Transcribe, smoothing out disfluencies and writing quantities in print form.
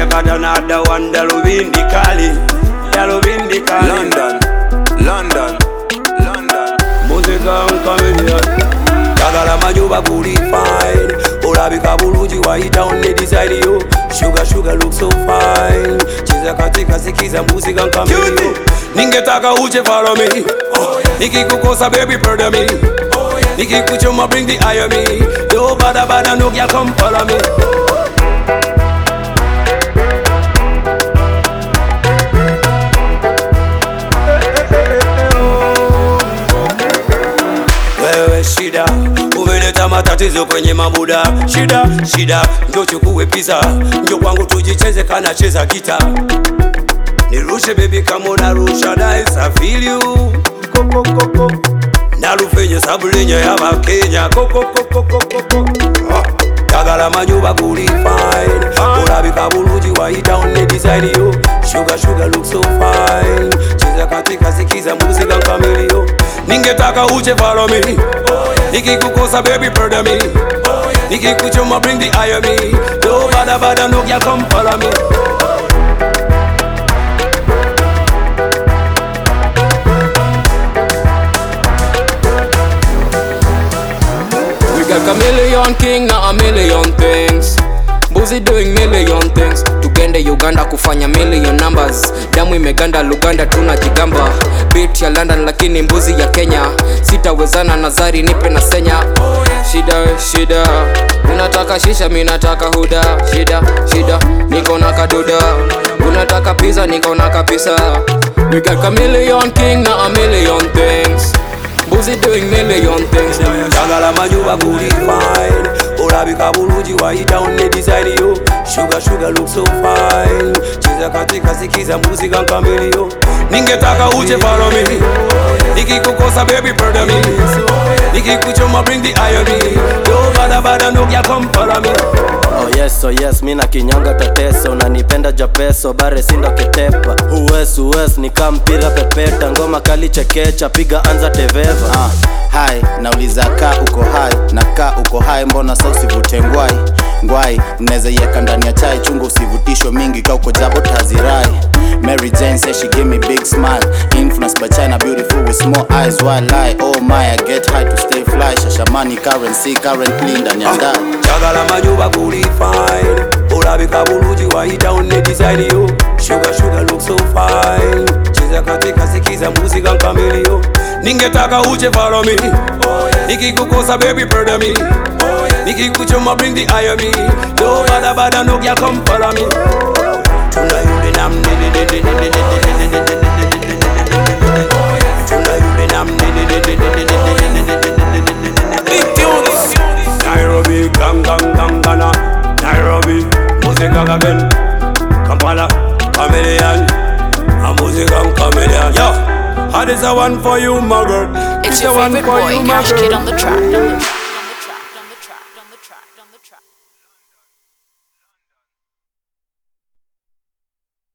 got another one, the Luvindi Kali. London. Musica comedian. Tagala majuba kuli fine. Olabika bulungi waita on the design yo. Sugar look so fine. Cheza katika sikiza musica comedian. Ningetaka uje follow me. Nikikukosa baby pardon me. Nikikuchoma bring the eye on me. No bada no girl come follow me. Shida, umeleta matatizo kwenye mabuda. Shida, njoo chukue pizza. Njoo kwangu tujicheze kana cheza gita. Nirushe baby kama unarusha dice, I feel you. Koko. Narufenye sabulenye ya Kenya. Koko. Tagala majuba kuli fine. Olabika bulungi waita on the design yo. Sugar look so fine. Cheza katika sikiza musica kamilio. Ningetaka uje follow me. Nikikukosa baby pardon me. Nikikuchoma bring the eye on me. No bada no girl come follow me. We got chameleon king na a million things. Mbuzi doing million things. Tugende Uganda kufanya million numbers. Damu imeganda Luganda tunajigamba. Beat ya London lakini mbuzi ya Kenya. Sitawezana na Zari nipe na Senya. Shida unataka shisha mi nataka huda. Shida niko na kaduda. Unataka pizza niko na kapisa. We got chameleon king na a million things. Mbuzi doing million things. Tagala majuba kuli fine. Olabika bulungi waita on the design yo. Sugar look so fine. Cheza katika sikiza musica kamilio. Ningetaka uje follow me. Nikikukosa baby pardon me. Nikikuchoma bring the eye on me. No bada no girl come follow me. Oh yes, mina kinyonga tateso. Unanipenda japeso, bare sindo ketepa. Uwes, nikampira pepeta. Ngoma kali chekecha, piga anza teveva. Hai, nauliza ka uko hai. Na ka uko hai, mbona sa usivute ngwai. Mneze yeka ndani ya chai, chungu usivutishwe mingi. Ka uko jabo tazirai. Mary Jane says she give me big smile. Influenced by China, beautiful with small eyes. Why lie? Oh my, I get high to stay fly. Shashamani currently ndani ya ndani. Tagala majuba kuli fine. Olabika bulungi waita on the design yo. Sugar look so fine. Cheza katika sikiza musica kamilio. Ningetaka uje follow me. Nikikukosa baby pardon me. Nikikuchoma bring the eye on me. No bada no girl come follow me. Tuna yule nam Nairobi, Gangana, Nairobi, musica again. Kampala, chameleon, a musica chameleon. Yo, how is the one for you, my girl? It's your favorite boy, Cash Kid on the track.